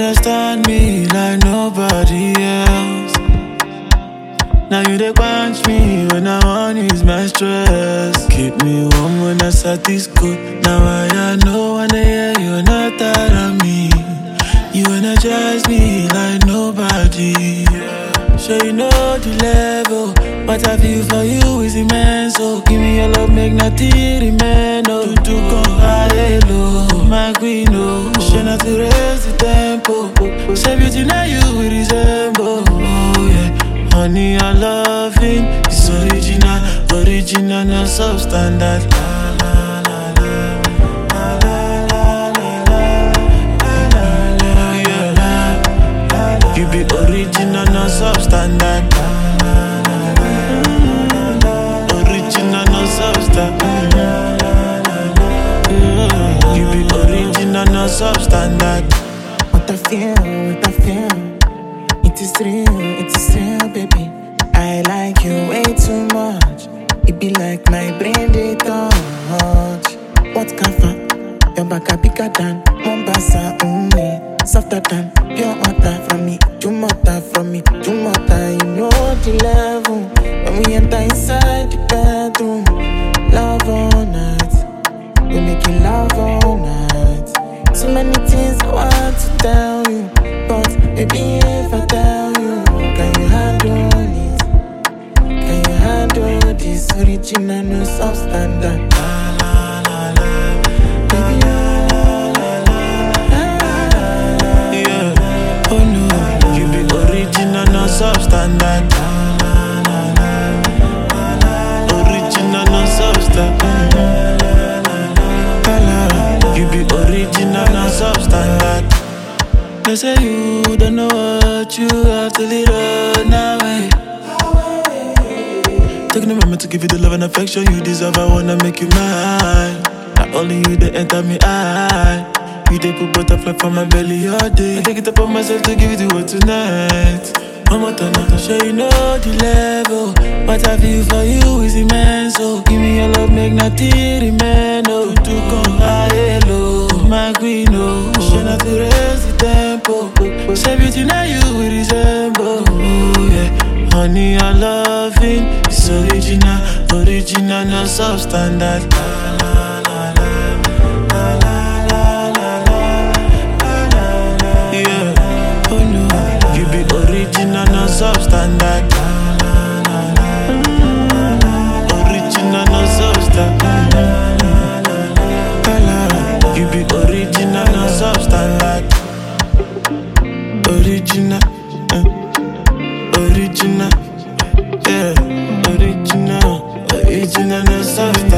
understand me like nobody else. Now you dey quench me when I want ease my stress. Keep me warm when I start this cold. Now I know when I hear you're not tired of me. You energize me like nobody. Sure you know the level. What I feel for you is immense. So give me your love, make nothing remain. Oh, to come high low, my queen. Oh, she not to raise the tempo. Say beauty now you will resemble. Oh yeah. Honey, your loving is original, not substandard. La la la la la. Yeah. You be original, not substandard. Original, not substandard. You be original, not substandard. What I feel. It is real, baby. I like you way too much. It be like my brain they touch. What kafa? Your back a bigger than Mombasa, softer than pure water from me. Too much, you know the level. When we enter inside the bedroom, love all night. We making love all night. So many things I want to tell you, but baby, if I tell you, can you handle it? Can you handle this original, no substandard? Baby, yeah. Oh no, you be original, no substandard. Original, no substandard. You be original, no substandard. They say you don't know what you have till it run away. Taking a moment to give you the love and affection you deserve. I wanna make you mine. Not only you, they enter me eye. You they put butterfly from my belly all day. I take it upon myself to give you the word tonight. One more time, to show you know the level. What I feel for you is immense. So give me your love, make nothing remain. Oh, to come high low, my queen. Oh, she not to raise the tempo. Say beauty now you will resemble. Oh yeah, honey, your loving is original, no substandard. La la la la la la. Yeah, oh no, you be original, no substandard. Original, no substandard. You be original, no substandard. Original, original, yeah, original, no substandard.